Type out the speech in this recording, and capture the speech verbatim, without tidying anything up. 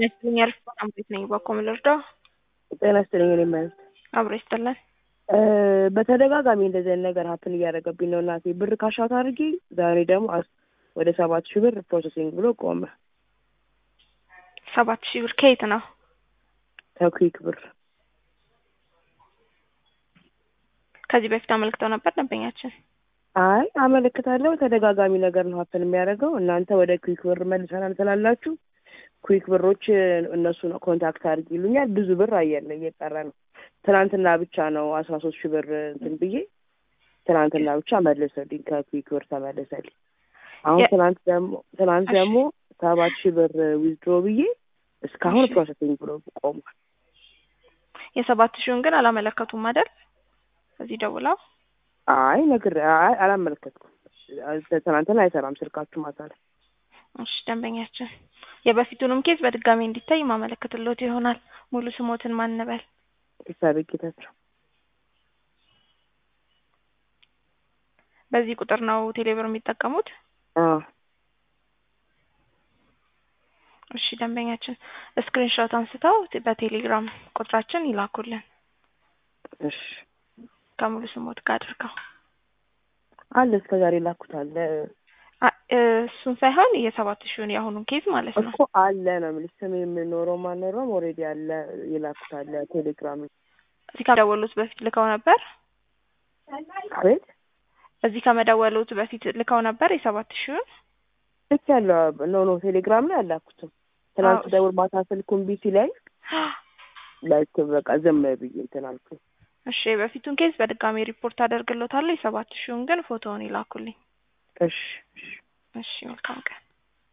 ይመስለኛል በጣም ቤት ነኝ በኮም ልርዳው ጤና ይስጥልኝ እኔ ማለት አብሮ ይስጥልን እ በተደጋጋሚ እንደዚህ አይነት ነገር ሀፕን እያደረገብኝ ነው እናቴ ብር ካሻት አድርጊ ዛሬ ደግሞ ወደ ሰባት ሺህ ብር ፕሮሰሲንግ ብሎ ቆመ ሰባት ሺህ ብር ከየት ነው ከኩዊክ ብር ከዚህ በፊት አመልክተው ነበር ደንበኛችን አይ አመልክታለሁ ተደጋጋሚ ነገር ነው ሀፕን የሚያደርገው እናንተ ወደ ኩዊክ ብር መልሰናል ስላላችሁ ኩዊክ ብሮች እነሱ ነው ኮንታክት አድርጊ ይሉኛል ብዙ ብር አየለ እየጠራ ነው ትናንትና ብቻ ነው አስራ ሶስት ሺህ ብር እንትን ብዬ ትናንትና ብቻ መልሰልኝ ከኩዊክ ብር ተመለሰልኝ አሁን ትናንት ደግሞ ትናንት ደግሞ ሰባት ሺህ ብር ዊዝድሮ ብዬ እስካሁን ፕሮሰሲንግ ብሎ ቆሟል የሰባት ሺውን ግን አላመለከቱም አይደል እዚህ ደውለው አይ ነገር አይ አላመለከትኩም ትናንትና አይሰራም ስልካችሁ ማታለ እሺ ደንበኛችን የበፊቱንም ኬዝ በድጋሚ እንዲታይ ማመለከትልዎት ይሆናል ሙሉ ስሞትን ማን ነበር ይሳበቂታች በዚህ ቁጥር ነው ቴሌብር የሚጠቀሙት አዎ እሺ ደንበኛችን ስክሪንሾት አንስተው በቴሌግራም ቁጥራችን ይላኩልን እሺ ከሙሉ ስሞት ጋር አድርገው አለ እስከዛሬ ላኩታል እሱን ሳይሆን የሰባት ሺውን ያሁኑን ኬዝ ማለት ነው እኮ አለ ነው የምልሽ ስም የምኖረው ማኖረው ኦሬዲ አለ ይላኩታል ቴሌግራም እዚህ ከመደወሉት በፊት ልከው ነበር አቤት እዚህ ከመደወሉት በፊት ልከው ነበር የሰባት ሺውን ልክ ያለው ኖ ኖ ቴሌግራም ላይ አላኩትም ትናንት ደውል ማታ ስልኩን ቢሲ ላይ ላይክ በቃ ዝም ብዬ እንትን አልኩኝ እሺ በፊቱን ኬዝ በድጋሚ ሪፖርት አደርግልዎታለሁ የሰባት ሺውን ግን ፎቶውን ይላኩልኝ እሺ እሺ መልካም ቀን